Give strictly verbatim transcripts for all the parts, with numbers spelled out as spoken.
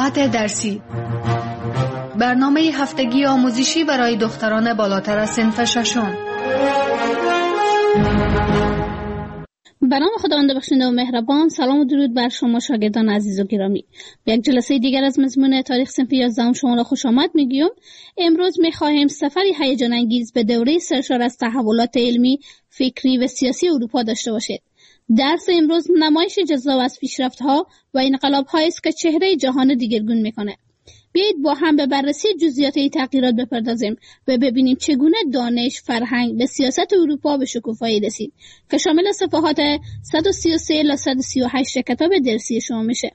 ساعت درسی، برنامه هفتگی آموزشی برای دختران بالاتر از صنف ششم. به نام خداوند بخشنده و مهربان. سلام و درود بر شما شاگردان عزیز و گرامی. به یک جلسه دیگر از مضمون تاریخ صنف یازدهم شما را خوش آمد میگیم. امروز میخواهیم سفری هیجان انگیز به دوره سرشار از تحولات علمی، فکری و سیاسی اروپا داشته باشید. درس امروز نمایش جذاب از پیشرفت‌ها و انقلاب‌هایی است که چهره جهان دیگرگون میکنه. بیایید با هم به بررسی جزئیات این تغییرات بپردازیم و ببینیم چگونه دانش، فرهنگ به سیاست اروپا به شکوفایی رسید که شامل صفحات صد و سی و سه تا صد و سی و هشت کتاب درسی شما میشه.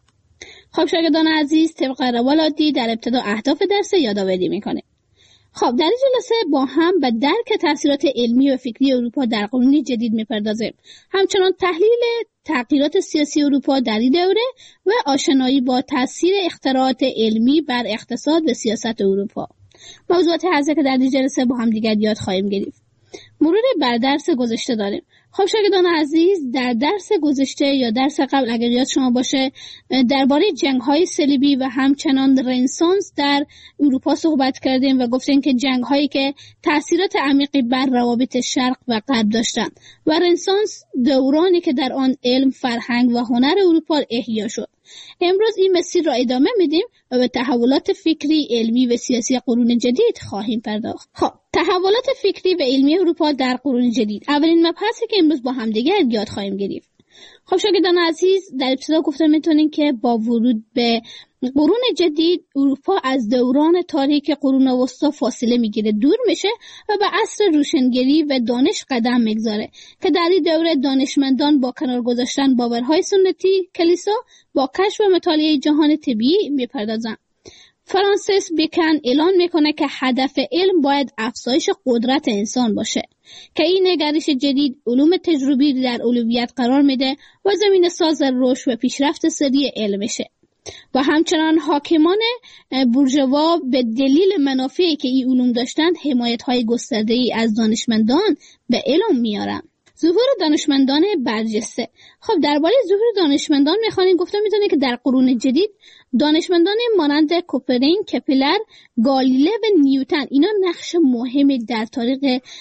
خب شاگردان عزیز، طبق روال عادی در ابتدا اهداف درس یادآوری میکنه. خب در این جلسه با هم به درک تاثیرات علمی و فکری اروپا در قرون جدید میپردازیم. همچنان تحلیل تغییرات سیاسی اروپا در این دوره و آشنایی با تاثیر اختراعات علمی بر اقتصاد و سیاست اروپا. موضوعات حاضر که در این جلسه با هم دیگر یاد خواهیم گرفت. مرور بر درس گذشته داریم. خب شاگردان عزیز، در درس گذشته یا درس قبل اگر یاد شما باشه درباره جنگ‌های صلیبی و همچنان رنسانس در اروپا صحبت کردیم و گفتیم که جنگ‌هایی که تأثیرات عمیقی بر روابط شرق و غرب داشتند و رنسانس دورانی که در آن علم، فرهنگ و هنر اروپا احیا شد. امروز این مسیر را ادامه میدیم و به تحولات فکری، علمی و سیاسی قرون جدید خواهیم پرداخت. خب تحولات فکری و علمی اروپا در قرون جدید اولین مبحثی که امروز با هم دیگر یاد خواهیم گرفت. خب شاگردان عزیز، در ابتدا گفتم میتونین که با ورود به قرون جدید اروپا از دوران تاریک قرون وسطا فاصله میگیره، دور میشه و به عصر روشنگری و دانش قدم میگذاره که در این دوره دانشمندان با کنار گذاشتن باورهای سنتی کلیسا با کشف و مطالعه جهان طبیعی میپردازن. فرانسیس بیکن اعلان میکنه که هدف علم باید افزایش قدرت انسان باشه که این نگرش جدید علوم تجربی در اولویت قرار میده و زمین ساز رشد و پیشرفت سریع علم میشه. و همچنان حاکمان بورژوا به دلیل منافعی که این علوم داشتند حمایت‌های گسترده‌ای از دانشمندان به علم میارن. ظهور دانشمندان برجسته. خب درباره ظهور دانشمندان میخوانیم گفتم میتونه که در قرون جدید دانشمندان مانند کوپرنیک، کپلر، گالیله و نیوتن اینا نقش مهمی در تاریخ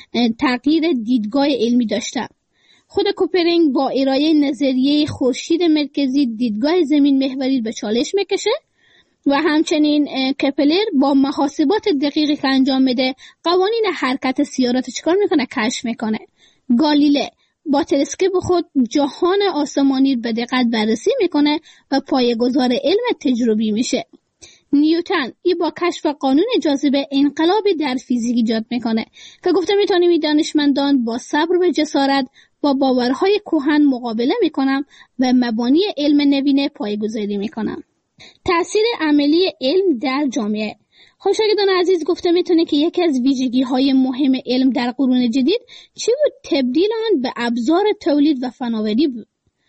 تغییر دیدگاه علمی داشتن. خود کوپرنیک با ارائه نظریه خورشید مرکزی دیدگاه زمین محوری به چالش میکشه و همچنین کپلر با محاسبات دقیقی که انجام میده قوانین حرکت سیارات چیکار میکنه؟ کشف میکنه. گالیله با تلسکوپ خود جهان آسمانی به دقت بررسی میکنه و پایه‌گذار علم تجربی میشه. نیوتن ای با کشف قانون جاذبه انقلابی در فیزیک ایجاد میکنه که گفته میتونیم این دانشمندان با صبر و جسارت با باورهای کهن مقابله میکنن و مبانی علم نوین پایه‌گذاری میکنن. تأثیر عملی علم در جامعه. خب شاگردان عزیز، گفته میتونه که یکی از ویژگی‌های مهم علم در قرون جدید چی بود؟ تبدیل آن به ابزار تولید و فناوری بود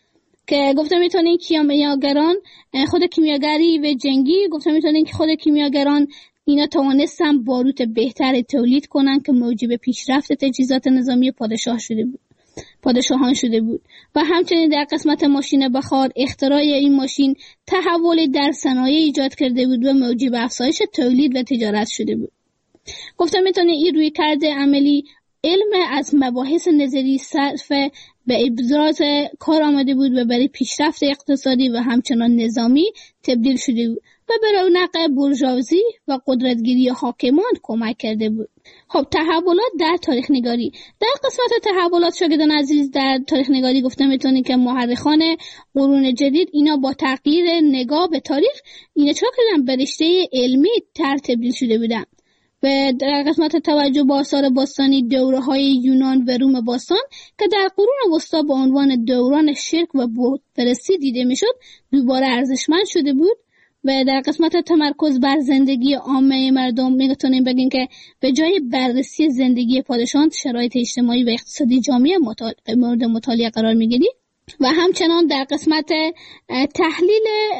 که گفته میتونه کیمیاگران خود کیمیاگری و جنگی گفته میتونه که خود کیمیاگران اینا توانستن باروت بهتر تولید کنن که موجب پیشرفت تجهیزات نظامی پادشاه شده بود پادشاهان شده بود و همچنین در قسمت ماشین بخار اختراع این ماشین تحول در صنایع ایجاد کرده بود و موجب افزایش تولید و تجارت شده بود. گفتم میتونه این روی کرده عملی علم از مباحث نظری صرف به ابراز کار آمده بود و برای پیشرفت اقتصادی و همچنان نظامی تبدیل شده بود و به رونق بورژوازی و قدرتگیری حاکمان کمک کرده بود. خب تحولات در تاریخ نگاری. در قسمت تحولات شاگردان عزیز در تاریخ نگاری گفتم میتونی که مورخان قرون جدید اینا با تغییر نگاه به تاریخ اینا چرا کردن به رشته علمی تر تبدیل شده بودن و در قسمت توجه به آثار باستانی دوره های یونان و روم باستان که در قرون وسطا به عنوان دوران شرک و بتپرستی دیده میشد دوباره ارزشمند شده بود و در قسمت تمرکز بر زندگی عامه مردم میتونیم بگیم که به جای بررسی زندگی پادشاهان شرایط اجتماعی و اقتصادی جامعه مطالعه مورد مطالعه قرار میگیرید و همچنان در قسمت تحلیل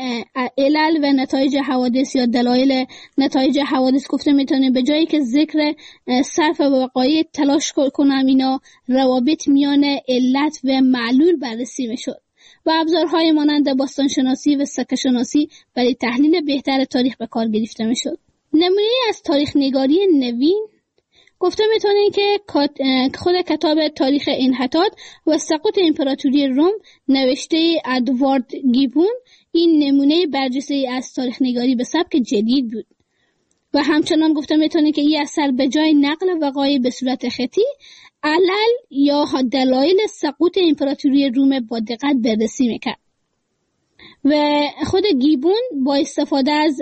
علل و نتایج حوادث یا دلایل نتایج حوادث گفته میتونیم به جایی که ذکر صرف و وقایع تلاش کنم اینا روابط میان علت و معلول بررسی میشد و ابزارهای مانند باستانشناسی و سکه‌شناسی برای تحلیل بهتر تاریخ به کار گرفته میشد. نمونه از تاریخ نگاری نوین گفته میتونیم که خود کتاب تاریخ انحطاط و سقوط امپراتوری روم نوشته ادوارد گیبون این نمونه برجسته از تاریخ نگاری به سبک جدید بود. و همچنان گفته میتونیم که این اثر به جای نقل وقایع به صورت خطی علل یا دلایل سقوط امپراتوری روم با دقت بررسی میکرد. و خود گیبون با استفاده از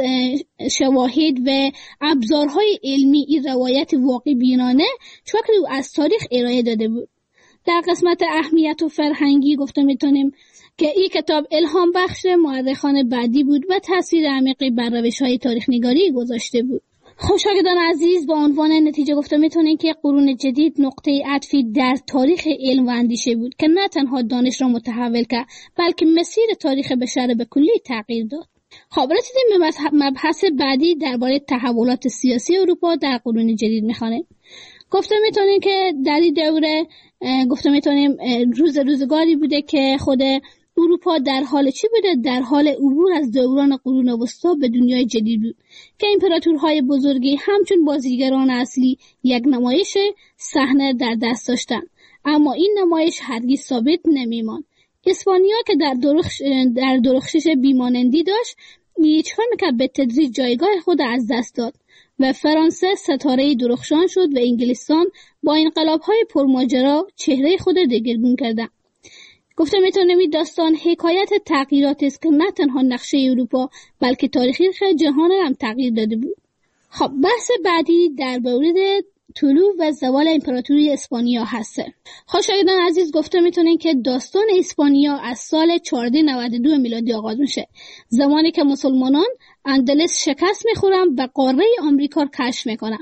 شواهد و ابزارهای علمی این روایت واقع بینانه شکلی از تاریخ ارائه داده بود. در قسمت اهمیت و فرهنگی گفته میتونیم که این کتاب الهام بخش مورخان بعدی بود و تاثیر عمیقی بر روش‌های تاریخ نگاری گذاشته بود. خوشاگدان عزیز، با عنوان نتیجه گفته میتونیم که قرون جدید نقطه عطفی در تاریخ علم و اندیشه بود که نه تنها دانش را متحول کرد بلکه مسیر تاریخ بشر به کلی تغییر داد. خب رسیدیم به مبحث بعدی درباره تحولات سیاسی اروپا در قرون جدید میخوانیم. گفته میتونیم که در این دوره گفته میتونیم روز روزگاری بوده که خود اروپا در حال چی بوده؟ در حال عبور از دوران قرون وسطا به دنیای جدید بود که امپراتورهای بزرگی همچون بازیگران اصلی یک نمایش صحنه در دست داشتند، اما این نمایش هرگز ثابت نمیماند. اسپانیا که در درخش در درخشش بیمانندی داشت، چیکار میکرد؟ به تدریج جایگاه خود از دست داد و فرانسه ستاره درخشان شد و انگلستان با انقلاب‌های پرماجرا چهره خود دگرگون کردند. گفته میتونم این داستان حکایت تغییراتی است که نه تنها نقشه اروپا بلکه تاریخ جهان هم تغییر داده بود. خب بحث بعدی در مورد طلوع و زوال امپراتوری اسپانیا هسته. خوشایندان عزیز، گفته میتونین که داستان اسپانیا از سال چهارصد و نود و دو میلادی آغاز میشه، زمانی که مسلمانان اندلس شکست میخورن و قاره آمریکا رو کشف میکنن.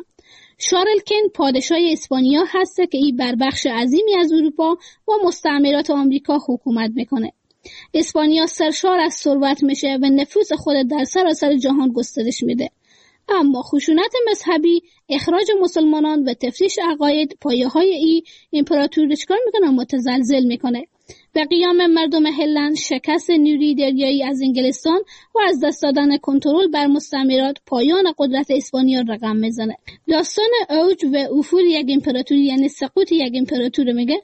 شارلکن پادشاه اسپانیا هسته که این بر بخش عظیمی از اروپا و مستعمرات آمریکا حکومت میکنه. اسپانیا سرشار از ثروت میشه و نفوذ خود در سراسر جهان گسترش میده. اما خشونت مذهبی، اخراج مسلمانان و تفتیش عقاید پایه‌های این امپراتوری چکار میکنه؟ متزلزل میکنه. و قیام مردم هلند، شکست نیروی دریایی از انگلستان و از دست دادن کنترل بر مستعمرات پایان قدرت اسپانیا رقم میزنه. داستان اوج و افول یک امپراتوری یعنی سقوط یک امپراتوری میگه.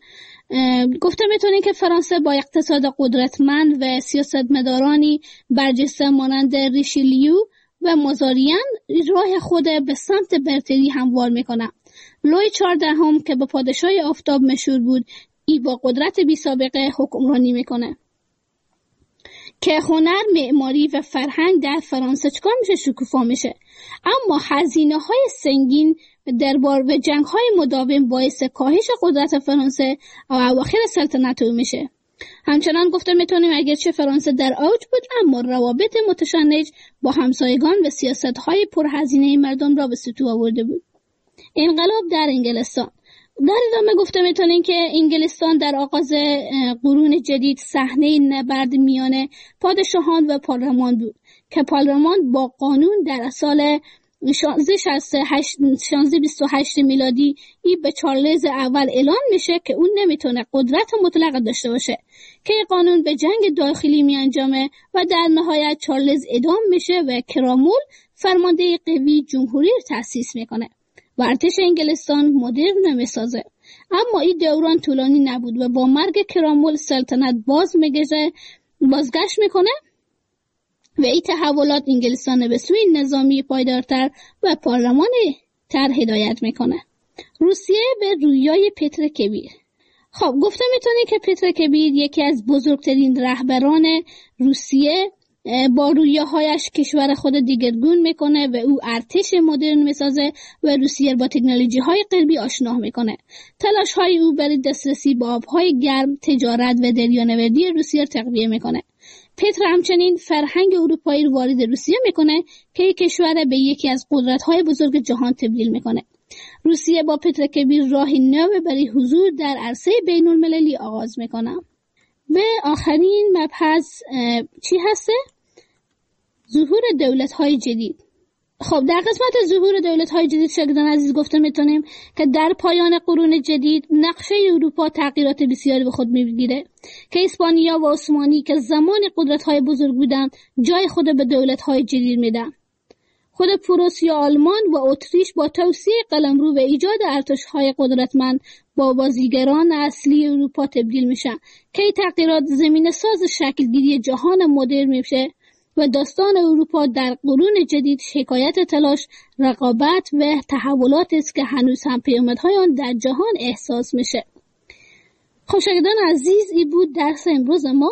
گفته میتونیم که فرانسه با اقتصاد قدرتمند و سیاستمدارانی برجسته مانند ریشیلیو و مازاریان راه خود به سمت برتری هموار میکنه. لوی چهاردهم که به پادشاه آفتاب مشهور بود، ای با قدرت بی سابقه حکمرانی میکنه که هنر، معماری و فرهنگ در فرانسه چکار میشه؟ شکوفا میشه. اما هزینه های سنگین دربار و جنگ های مداوم باعث کاهش قدرت فرانسه و اواخر سلطنت او میشه. همچنان گفته میتونیم اگرچه فرانسه در اوج بود، اما روابط متشنج با همسایگان و سیاست های پرهزینه مردم را به سطوح آورده بود. انقلاب در انگلستان. در ادامه گفته میتونیم که انگلستان در آغاز قرون جدید صحنه نبرد میان پادشاهان و پارلمان بود که پارلمان با قانون در سال شانزده بیست و هشت میلادی ای به چارلز اول اعلان میشه که اون نمیتونه قدرت مطلق داشته باشه، که قانون به جنگ داخلی می انجامه و در نهایت چارلز اعدام میشه و کرامول فرمانده قوی جمهوری تأسیس میکنه و ارتش انگلستان مدرن میسازه. اما این دوران طولانی نبود و با مرگ کرامول سلطنت باز میگذه بازگشت میکنه و این تحولات انگلستان به سوی نظامی پایدارتر و پارلمانی تر هدایت میکنه. روسیه به رویای پتر کبیر. خب گفته میتونی که پتر کبیر یکی از بزرگترین رهبران روسیه با رویاهایش کشور خود دیگرگون میکنه و او ارتش مدرن میسازه و روسیه با تکنولوژی های غربی آشنا میکنه. تلاش های او برای دسترسی به آبهای گرم، تجارت و دریانوردی روسیه تقویه میکنه. پتر همچنین فرهنگ اروپایی رو وارد روسیه میکنه که یک کشور به یکی از قدرت‌های بزرگ جهان تبدیل میکنه. روسیه با پتر کبیر راه نو برای حضور در عرصه بین المللی آغاز میکنه. و آخرین مبحث چی هسته؟ ظهور دولت‌های جدید. خب در قسمت ظهور دولت‌های جدید شاگردان عزیز گفته میتونیم که در پایان قرون جدید نقشه اروپا تغییرات بسیاری به خود میگیره که اسپانیا و عثمانی که زمان قدرت‌های بزرگ بودن جای خود به دولت‌های جدید میدن. خود پروسیا، آلمان و اتریش با توسعه قلمرو و ایجاد ارتش‌های قدرتمند با بازیگران اصلی اروپا تبدیل میشن که این تغییرات زمینه ساز شکلگیری جهان مدرن میشه و داستان اروپا در قرون جدید حکایت تلاش، رقابت و تحولات است که هنوز هم پیامدهای آن در جهان احساس میشه. خب شاگردان عزیز، این بود درس امروز ما.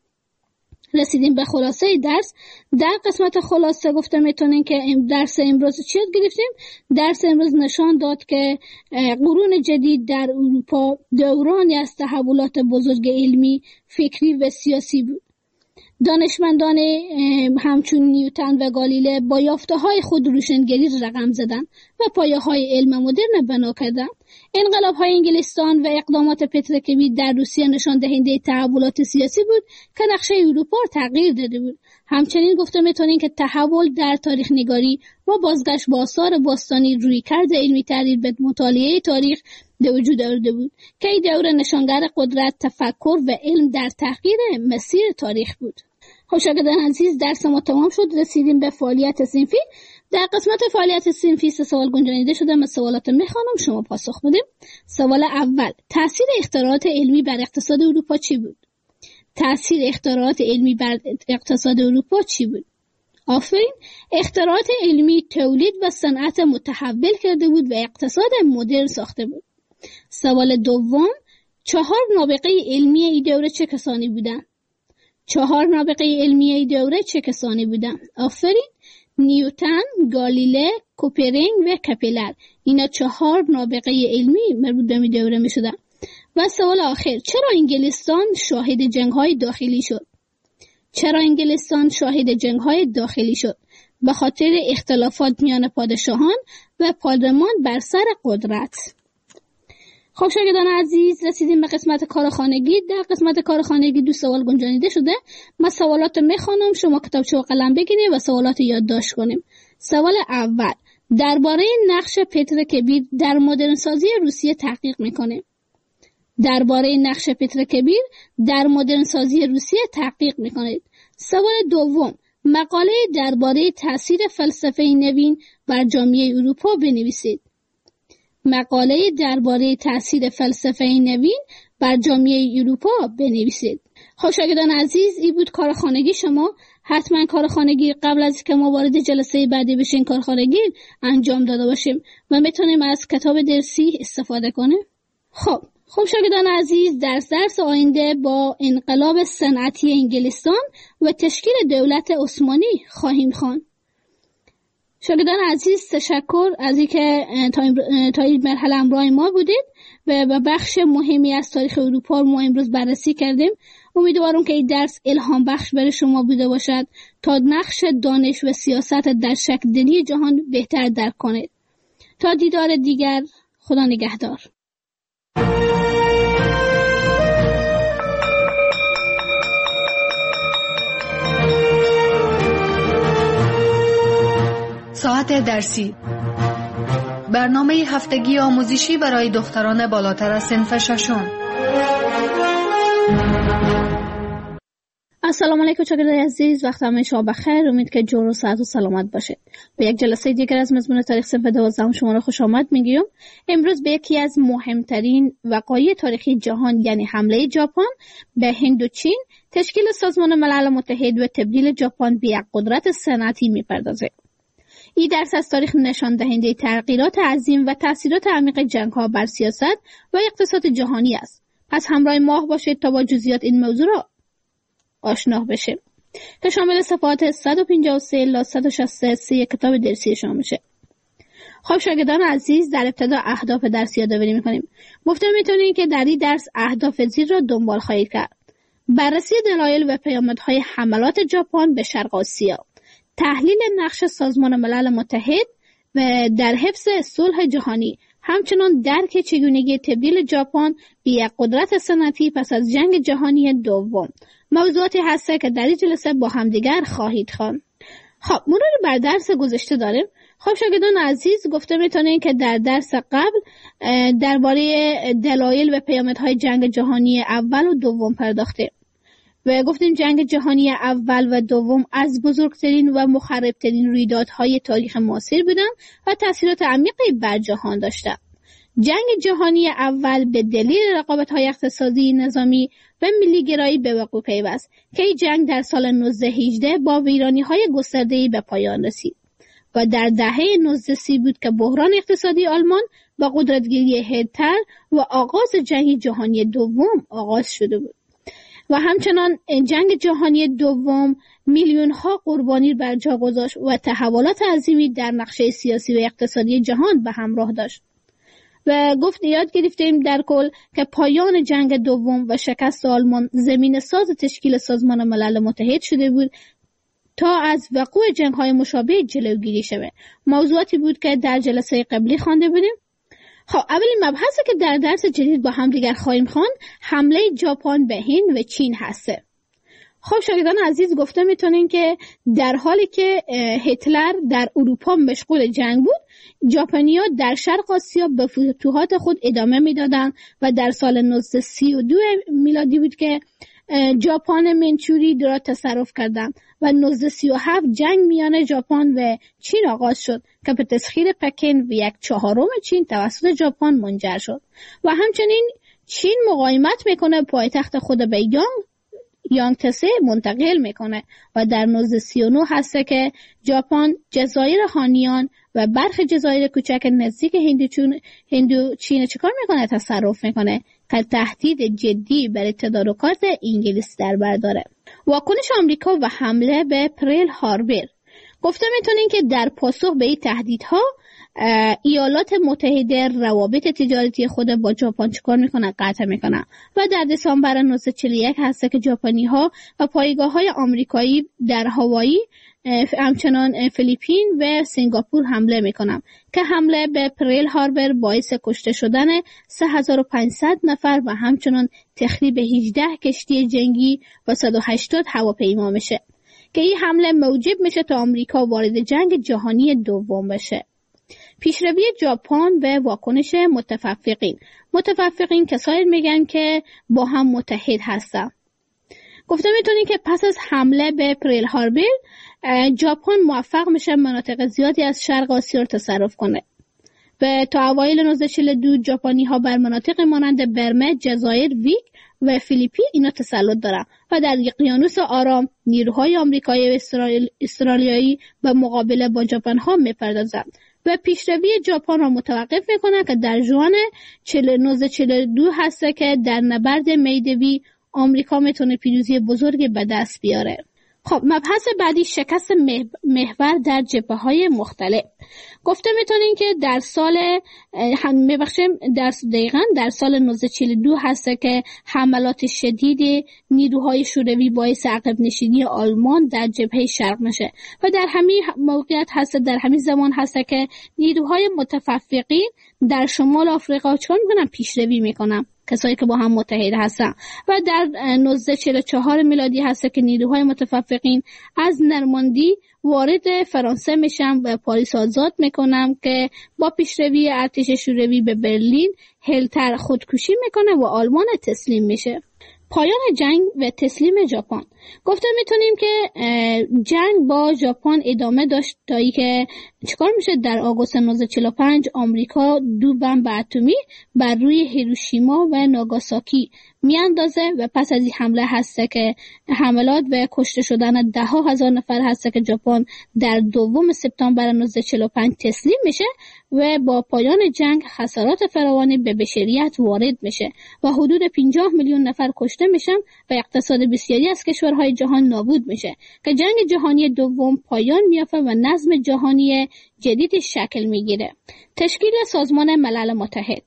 رسیدیم به خلاصه درس. در قسمت خلاصه گفته میتونین که درس امروز چی یاد گرفتیم؟ درس امروز نشان داد که قرون جدید در اروپا دورانی از تحولات بزرگ علمی، فکری و سیاسی بود. دانشمندان همچون نیوتن و گالیله با یافته‌های خود روشنگری رقم زدند و پایه‌های علم مدرن بنا کردند. انقلاب‌های انگلستان و اقدامات پتر کبیر در روسیه نشان دهنده تحولات سیاسی بود که نقشه اروپا را تغییر داده بود. همچنین گفته میتونیم که تحول در تاریخ نگاری و بازگشت به آثار باستانی رویکرد علمی تحلیل به مطالعه تاریخ به وجود آورده بود که این دوره نشانگر قدرت، تفکر و علم در تغییر مسیر تاریخ بود. خب شاگردان عزیز، درس ما تمام شد. رسیدیم به فعالیت صنفی. در قسمت فعالیت صنفی سه سوال گنجانیده شده. من سوالات میخوانم، شما پاسخ بدید. سوال اول: تأثیر اختراعات علمی بر اقتصاد اروپا چی بود؟ تأثیر اختراعات علمی بر اقتصاد اروپا چی بود؟ آفرین، اختراعات علمی تولید و صنعت متحول کرده بود و اقتصاد مدرن ساخته بود. سوال دوم: چهار نابغه علمی این دوره چه کسانی بودند؟ چهار نابغه علمی این دوره چه کسانی بودند؟ آفرین، نیوتن، گالیله، کوپرینگ و کپلر. اینا چهار نابغه علمی مربوط به این دوره می شدن. و سوال آخر: چرا انگلستان شاهد جنگ‌های داخلی شد؟ چرا انگلستان شاهد جنگ‌های داخلی شد؟ به خاطر اختلافات میان پادشاهان و پارلمان بر سر قدرت. خب شاگردان عزیز، رسیدیم به قسمت کارخانگی. در قسمت کارخانگی دو سوال گنجانیده شده. من سوالات میخوانم، شما کتابچه و قلم بگیرید و سوالات یادداشت کنیم. سوال اول: درباره نقش پتر کبیر در مدرن سازی روسیه تحقیق میکنه. درباره نقش پتر کبیر در مدرن سازی روسیه تحقیق میکنید. سوال دوم: مقاله درباره تاثیر فلسفه نوین بر جامعه اروپا بنویسید. مقاله درباره تاثیر فلسفه نوین بر جامعه اروپا بنویسید. خب شاگردان عزیز، این بود کارخانگی شما. حتما کارخانگی قبل از که ما وارد جلسه بعدی بشین کارخانگی انجام داده باشیم و میتونیم از کتاب درسی استفاده کنیم. خب خب شاگردان عزیز، درس درس آینده با انقلاب صنعتی انگلستان و تشکیل دولت عثمانی خواهیم خواند. شاگردان عزیز، تشکر از اینکه تا این مرحله همراه ما بودید و به بخش مهمی از تاریخ اروپا ما امروز بررسی کردیم. امیدوارم که این درس الهام بخش برای شما بوده باشد تا نقش دانش و سیاست در شکل دهی جهان بهتر درک کنید. تا دیدار دیگر، خدا نگهدار. ساعت درسی، برنامه هفتگی آموزشی برای دختران بالاتر از صنف ششم. السلام علیکم شاگردان عزیز، وقت همه شما بخیر. امید که جور و صحت و سلامت باشید. به یک جلسه دیگر از مضمون تاریخ صنف دوازدهم شما را خوش آمد میگیم. امروز به یکی از مهمترین وقایع تاریخی جهان، یعنی حمله ژاپن به هند و چین، تشکیل سازمان ملل متحد و تبدیل ژاپن به یک قدرت صنعتی میپردازه. این درس از تاریخ نشان دهنده تغییرات عظیم و تأثیرات عمیق جنگ‌ها بر سیاست و اقتصاد جهانی است. پس همراه ما باشید تا با جزئیات این موضوع را آشنا بشیم که شامل صفحات صد و پنجاه و سه الی صد و شصت و سه کتاب درسی شما میشه. خب شاگردان عزیز، در ابتدا اهداف درس یادآوری می‌کنیم. گفته می‌تونید که در این درس اهداف زیر را دنبال خواهید کرد: بررسی دلایل و پیامدهای حملات ژاپن به شرق آسیا، تحلیل نقش سازمان ملل متحد و در حفظ صلح جهانی، همچنان درک چگونگی تبدیل ژاپن به یک قدرت صنعتی پس از جنگ جهانی دوم. موضوعاتی هست که در این جلسه با همدیگر خواهید خواند. خب مرور بر درس گذشته داریم. خب شاگردان عزیز، گفته میتونین که در درس قبل درباره دلایل و پیامدهای جنگ جهانی اول و دوم پرداختیم و گفتیم جنگ جهانی اول و دوم از بزرگترین و مخربترین رویدادهای تاریخ معاصر بودند و تاثیرات عمیقی بر جهان داشتند. جنگ جهانی اول به دلیل رقابت‌های اقتصادی، نظامی و ملی‌گرایی به وقوع پیوست که این جنگ در سال نوزده هجده با ویرانی‌های گسترده‌ای به پایان رسید و در دهه نوزده سی بود که بحران اقتصادی آلمان با قدرتگیری هیتلر و آغاز جنگ جهانی دوم آغاز شده بود. و همچنان جنگ جهانی دوم میلیون ها قربانی بر جا گذاشت و تحولات عظیمی در نقشه سیاسی و اقتصادی جهان به همراه داشت. و گفت یاد گرفتیم در کل که پایان جنگ دوم و شکست آلمان زمین ساز تشکیل سازمان ملل متحد شده بود تا از وقوع جنگ‌های مشابه جلوگیری شود. موضوعاتی بود که در جلسه قبلی خوانده بودیم. خب اولین مبحثی که در درس جدید با هم دیگر خواهیم خواند حمله ژاپن به هند و چین هسته. خب شاگردان عزیز، گفته میتونین که در حالی که هیتلر در اروپا مشغول جنگ بود، ژاپنی‌ها در شرق آسیا به فتوحات خود ادامه میدادند و در سال نوزده سی و دو میلادی بود که ژاپن منچوری را تصرف کردند و نوزده سی و هفت جنگ میان ژاپن و چین آغاز شد که به تسخیر پکن و یک چهارم چین توسط ژاپن منجر شد. و همچنین چین مقاومت میکنه، پایتخت خود به یانگ یانگتسه منتقل میکنه و در نوزده سی و نه هسته که ژاپن جزایر هانیان و برخی جزایر کوچک نزدیک هندوچین هندوچین چیکار میکنه؟ تصرف میکنه که تهدید جدی برای تدارکات انگلیس در بر داره. واکنش آمریکا و حمله به پرل هاربر. گفته میتونین که در پاسخ به این تهدیدها ایالات متحده روابط تجارتی خود با ژاپن چیکار میکنه؟ قطع میکنه و در دسامبر نوزده چهل و یک هسته که ژاپنی ها و پایگاه های آمریکایی در هاوایی، همچنان فیلیپین و سنگاپور حمله میکنن که حمله به پرل هاربر باعث کشته شدن سه هزار و پانصد نفر و همچنان تخریب هجده کشتی جنگی و صد و هشتاد هواپیما میشه که این حمله موجب میشه تا آمریکا وارد جنگ جهانی دوم بشه. پیشروی ژاپن و واکنش متفقین. متفقین کسایی میگن که با هم متحد هستن. گفته میتونین که پس از حمله به پرل هاربر ژاپن موفق میشه مناطق زیادی از شرق آسیا رو تصرف کنه و تا اوایل نوزده چهل و دو ژاپنی ها بر مناطق مانند برمه، جزایر ویک و فیلیپین اینا تسلط دارن و در اقیانوس آرام نیروهای آمریکایی و استرالیایی به مقابله با ژاپن ها میپردازند و پیشروی ژاپن را متوقف میکنه که در ژوئن نوزده چهل و دو هسته که در نبرد میدوی آمریکا میتونه پیروزی بزرگی به دست بیاره. خب مبحث بعدی شکست محور در جبهه‌های مختلف. گفته میتونین که در سال هم میبخشیم در دقیقاً در سال نوزده چهل و دو هسته که حملات شدید نیروهای شوروی باعث عقب نشینی آلمان در جبهه شرق میشه و در همین موقعیت هسته در همین زمان هسته که نیروهای متفقین در شمال آفریقا چون میکنن پیشروی میکنن، کسایی که با هم متحد هستن و در نوزده چهل و چهار میلادی هست که نیروهای متفقین از نرماندی وارد فرانسه میشن و پاریس آزاد میکنن که با پیشروی ارتش شوروی به برلین هیتلر خودکشی میکنه و آلمان تسلیم میشه. پایان جنگ و تسلیم ژاپن. گفته میتونیم که جنگ با ژاپن ادامه داشت تا ای که چیکار میشه در آگوست نوزده چهل و پنج آمریکا دو بمب اتمی بر روی هیروشیما و ناگاساکی میاندازه و پس از این حمله هسته که حملات و کشته شدن ده ها هزار نفر هسته که ژاپن در دوم سپتامبر نوزده چهل و پنج تسلیم میشه و با پایان جنگ خسارات فراوانی به بشریت وارد میشه و حدود پنجاه میلیون نفر کشته میشن و اقتصاد بسیاری از کشورهای جهان نابود میشه که جنگ جهانی دوم پایان میافته و نظم جهانی جدید شکل میگیره. تشکیل سازمان ملل متحد.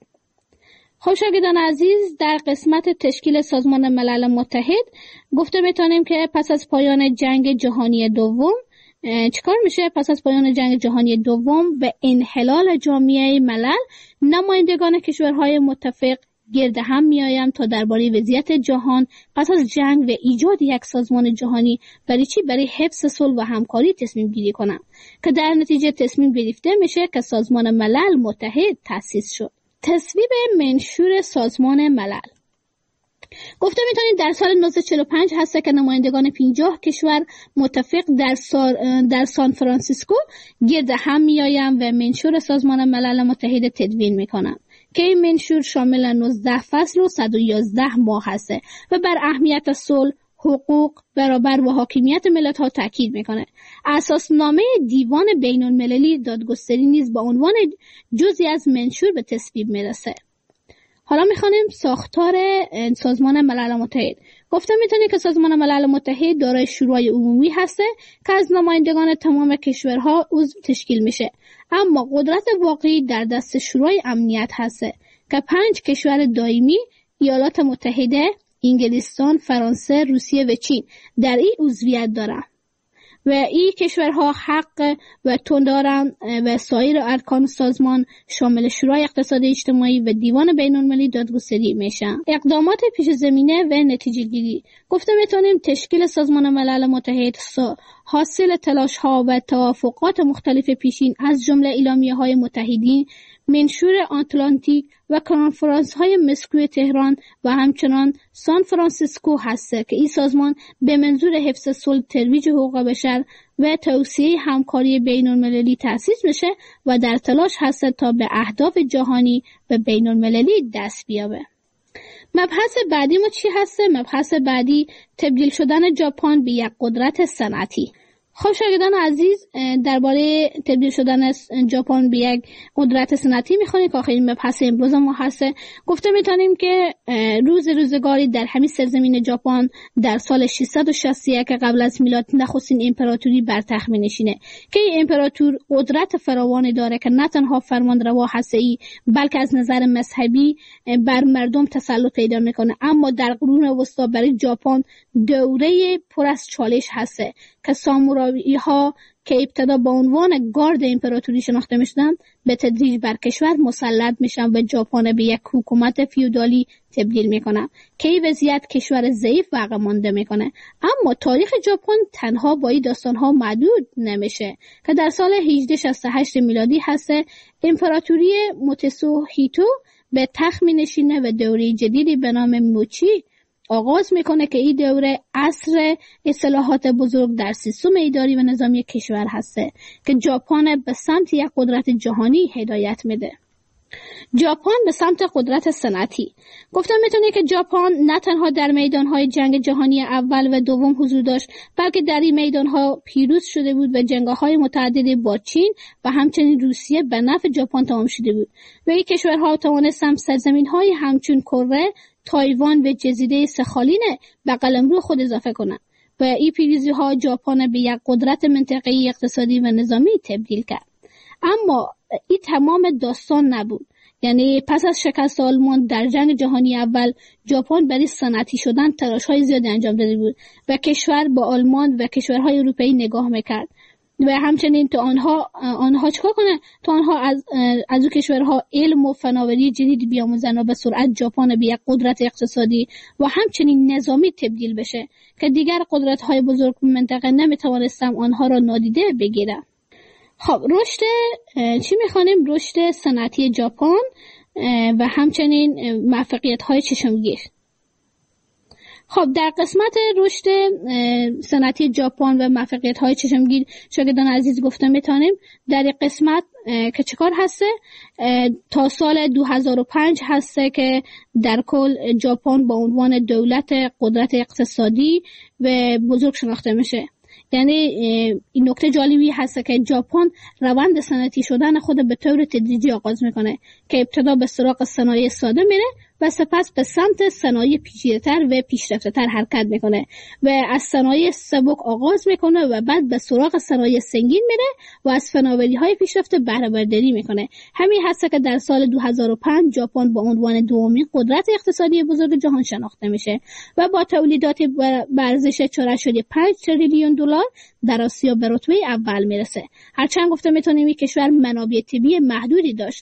خب شاگردان عزیز، در قسمت تشکیل سازمان ملل متحد گفته میتونیم که پس از پایان جنگ جهانی دوم چیکار میشه؟ پس از پایان جنگ جهانی دوم و انحلال جامعه ملل، نمایندگان کشورهای متفق گرد هم میآیم تا درباره وضعیت جهان پس از جنگ و ایجاد یک سازمان جهانی برای چی برای حفظ صلح و همکاری تصمیم گیری کنم که در نتیجه تصمیم گرفته میشه که سازمان ملل متحد تأسیس شد. تصویب منشور سازمان ملل گفته میتونید در سال نوزده چهل و پنج هسته که نمایندگان پنجاه کشور متفق در, در سان فرانسیسکو گرد هم میآیند و منشور سازمان ملل متحد تدوین میکنند که این منشور شامل نوزده فصل و صد و یازده ماه هسته و بر اهمیت صلح، حقوق، برابر و حاکمیت ملت ها تاکید میکنه. اساسنامه دیوان بین المللی دادگستری نیز با عنوان جزئی از منشور به تصویب میرسه. حالا میخوانیم ساختار سازمان ملل متحد. گفته میتونید که سازمان ملل متحد دارای شورای عمومی هسته که از نمایندگان تمام کشورها عضو تشکیل میشه، اما قدرت واقعی در دست شورای امنیت هسته که پنج کشور دائمی، ایالات متحده، انگلستان، فرانسه، روسیه و چین در این عضویت دارن و این کشورها حق و تون دارن و سایر ارکان سازمان شامل شورای اقتصادی اجتماعی و دیوان بین المللی دادگستری میشن. اقدامات پیش زمینه و نتیجه گیری. گفته میتونیم تشکیل سازمان ملل متحد حاصل تلاش ها و توافقات مختلف پیشین از جمله اعلامیه های متحدین، منشور آتلانتیک و کنفرانس های مسکو تهران و همچنان سان فرانسیسکو هسته که این سازمان به منظور حفظ صلح، ترویج حقوق بشر و توسعه همکاری بین المللی تأسیس میشه و در تلاش هسته تا به اهداف جهانی و بین المللی دست بیابه. مبحث بعدی ما چی هسته؟ مبحث بعدی تبدیل شدن ژاپن به یک قدرت صنعتی. خب شاگردان عزیز، درباره تبدیل شدن ژاپن به یک قدرت صنعتی میخوانید که آخرین مبحث امروز ما هست. گفته میتونیم که روز روزگاری در همین سرزمین ژاپن در سال ششصد و شصت و یک قبل از میلاد نخستین امپراتوری بر تخت می‌نشینه که این امپراتور قدرت فراوانی داره که نه تنها فرمانروا هسته‌ای بلکه از نظر مذهبی بر مردم تسلط پیدا میکنه. اما در قرون وسطا برای ژاپن دوره پر از چالش هسته که سامورایی ها که ابتدا با عنوان گارد امپراتوری شناخته میشدند به تدریج بر کشور مسلط میشن و ژاپن به یک حکومت فیودالی تبدیل میکنن که این وضعیت کشور ضعیف و عقب مانده میکنه. اما تاریخ ژاپن تنها با این داستان ها محدود نمیشه که در سال هجده شصت و هشت میلادی هسته امپراتوری موتسوهیتو به تخت مینشینه و دوره جدیدی به نام موچی آغاز میکنه که این دوره عصر اصلاحات بزرگ در سیستم اداری و نظامی کشور هسته که ژاپن به سمت یک قدرت جهانی هدایت میده. ژاپن به سمت قدرت صنعتی. گفتم میتونه که ژاپن نه تنها در میدانهای جنگ جهانی اول و دوم حضور داشت بلکه در این میدانها پیروز شده بود و جنگ‌های متعددی با چین و همچنین روسیه به نفع ژاپن تمام شده بود و این کشورها توانستند سرزمین‌های همچون کره، تایوان و جزیره سخالین به قلمرو خود اضافه کنند و این پیروزی‌ها ژاپن به یک قدرت منطقه‌ای اقتصادی و نظامی تبدیل کرد. اما این تمام داستان نبود. یعنی پس از شکست آلمان در جنگ جهانی اول ژاپن برای صنعتی شدن تلاش‌های زیادی انجام داده بود و کشور با آلمان و کشورهای اروپایی نگاه می‌کرد و همچنین تو آنها آنها چیکار کنه تو آنها از از اون کشورها علم و فناوری جدید بیاموزن و به سرعت ژاپن به یک قدرت اقتصادی و همچنین نظامی تبدیل بشه که دیگر قدرت‌های بزرگ منطقه نمی‌توانستند آنها را نادیده بگیرند. خب رشد چی می‌خوانیم؟ رشد صنعتی ژاپن و همچنین موفقیت‌های چشمگیر. خب در قسمت رشد صنعتی ژاپن و موفقیت‌های چشمگیر شاگردان عزیز گفته میتونیم در این قسمت که چیکار هسته تا سال دو هزار و پنج هسته که در کل ژاپن با عنوان دولت قدرت اقتصادی و بزرگ شناخته میشه. یعنی این نکته جالبی هست که ژاپن روند صنعتی شدن خود به طور تدریجی آغاز میکنه که ابتدا به سراغ صنایع ساده میره و سپس به سمت صنایع پیچیده‌تر و پیشرفته‌تر حرکت میکنه و از صنایع سبک آغاز میکنه و بعد به سراغ صنایع سنگین میره و از فناوری‌های پیشرفته بهره برداری میکنه. همین هست که در سال دو هزار و پنج ژاپن به عنوان دومین قدرت اقتصادی بزرگ جهان شناخته میشه و با تولیدات به ارزش چهار ممیز پنج تریلیون دلار در آسیا به رتبه اول میرسه. هرچند گفته میتونیم این کشور منابع طبیعی محدودی داشت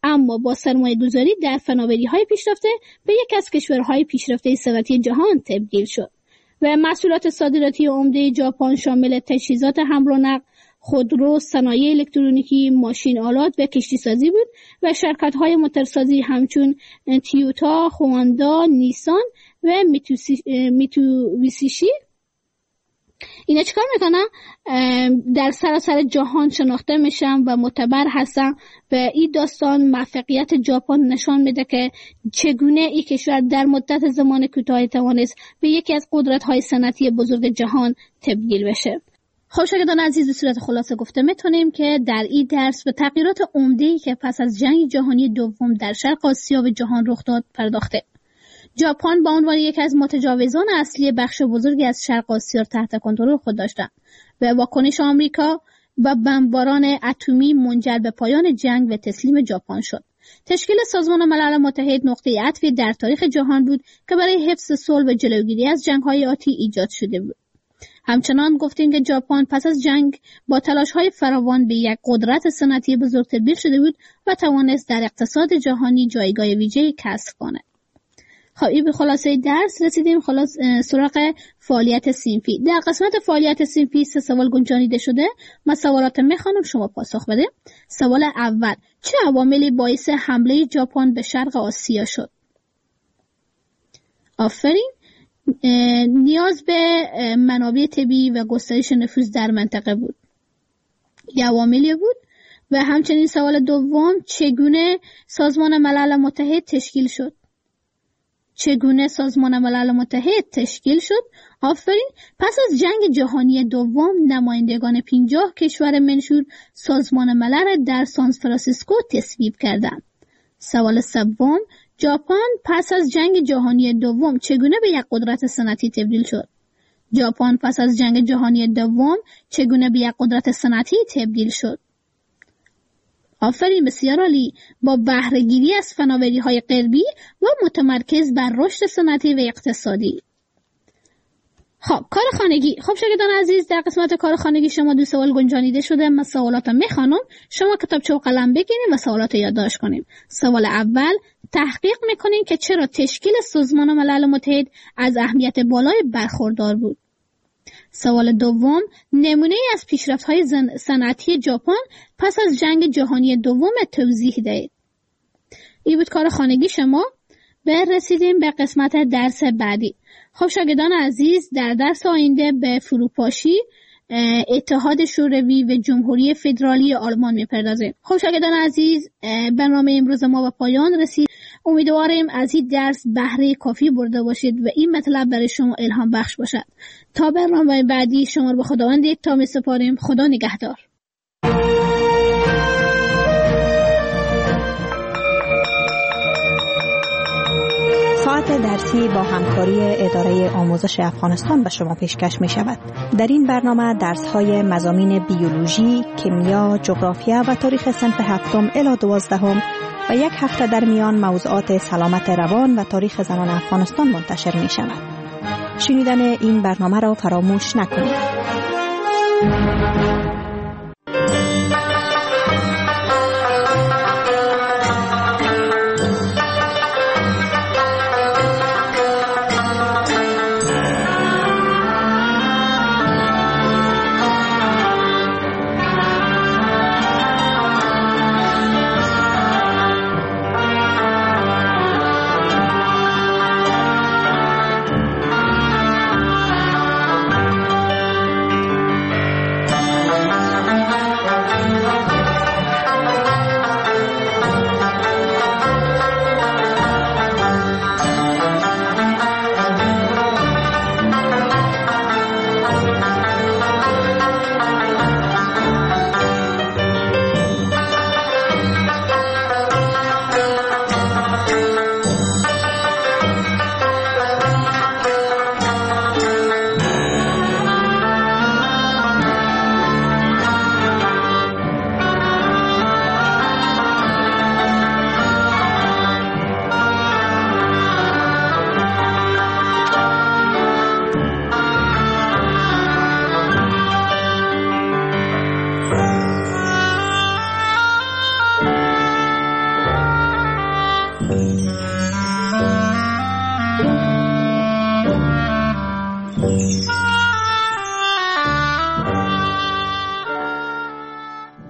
اما با سرمایه گذاری در فناوری های پیشرفته به یک از کشورهای پیشرفته صنعتی جهان تبدیل شد و محصولات صادراتی عمده ژاپن شامل تجهیزات حمل و نقل، خودرو، صنایع الکترونیکی، ماشین آلات و کشتی سازی بود و شرکت های موتورسازی همچون تویوتا، هوندا، نیسان و میتسوبیشی اینا چیکار میکنن؟ در سراسر جهان شناخته میشن و معتبر هستن و این داستان موفقیت ژاپن نشان میده که چگونه این کشور در مدت زمان کوتاهی توانست به یکی از قدرت‌های صنعتی بزرگ جهان تبدیل بشه. خب شاگردان عزیز، به صورت خلاصه گفته میتونیم که در این درس به تغییرات عمده‌ای که پس از جنگ جهانی دوم در شرق آسیا و جهان رخ داد پرداخته. ژاپن به عنوان یکی از متجاوزان اصلی بخش بزرگی از شرق آسیا تحت کنترل خود داشتند و واکنش آمریکا و بمباران اتمی منجر به پایان جنگ و تسلیم ژاپن شد. تشکیل سازمان ملل متحد نقطه عطفی در تاریخ جهان بود که برای حفظ صلح و جلوگیری از جنگ‌های آتی ایجاد شده بود. همچنان گفتیم که ژاپن پس از جنگ با تلاش‌های فراوان به یک قدرت صنعتی بزرگ تبدیل شده بود و توانست در اقتصاد جهانی جایگاه ویژه‌ای کسب کند. خب این به خلاصه درس رسیدیم. خلاص سراغ فعالیت صنفی. در قسمت فعالیت صنفی سه سوال گنجانیده شده. من سوالات میخوانم، شما پاسخ بده. سوال اول: چه عواملی باعث حمله ژاپن به شرق آسیا شد؟ آفرین. نیاز به منابع طبیعی و گسترش نفوذ در منطقه بود. یه عواملی بود. و همچنین سوال دوم: چگونه سازمان ملل متحد تشکیل شد؟ چگونه سازمان ملل متحد تشکیل شد؟ آفرین. پس از جنگ جهانی دوم نمایندگان پنجاه کشور منشور سازمان ملل در سان فرانسیسکو تصویب کردند. سوال سوم: ژاپن پس از جنگ جهانی دوم چگونه به یک قدرت صنعتی تبدیل شد؟ ژاپن پس از جنگ جهانی دوم چگونه به یک قدرت صنعتی تبدیل شد؟ آفرین، بسیار عالی. با بهره‌گیری از فناوری‌های غربی و متمرکز بر رشد صنعتی و اقتصادی. خب کار خانگی. خب شاگردان عزیز، در قسمت کار خانگی شما دو سوال گنجانیده شده. من سوالات رو میخوانم، شما کتابچه و قلم بگیرید و سوالات رو یادداشت کنید. سوال اول: تحقیق میکنین که چرا تشکیل سازمان ملل متحد از اهمیت بالای برخوردار بود. سوال دوم: نمونه از پیشرفت‌های صنعتی ژاپن پس از جنگ جهانی دوم توضیح دهید. این بود کار خانگی شما. برسیدیم به قسمت درس بعدی. خب شاگردان عزیز، در درس آینده به فروپاشی اتحاد شوروی و جمهوری فدرالی آلمان میپردازیم. خب شاگردان عزیز، برنامه امروز ما به پایان رسید. امیدواریم از این درس بهره کافی برده باشید و این مطلب برای شما الهام بخش باشد. تا برنامه بعدی شما رو به خداوند یکتا میسپاریم. خدا نگهدار. ساعت درسی با همکاری اداره آموزش افغانستان به شما پیشکش می شود. در این برنامه درس های مضامین بیولوژی، کیمیا، جغرافیا و تاریخ صنف هفتم الی دوازدهم و یک هفته در میان موضوعات سلامت روان و تاریخ زنان افغانستان منتشر می شود. شنیدن این برنامه را فراموش نکنید.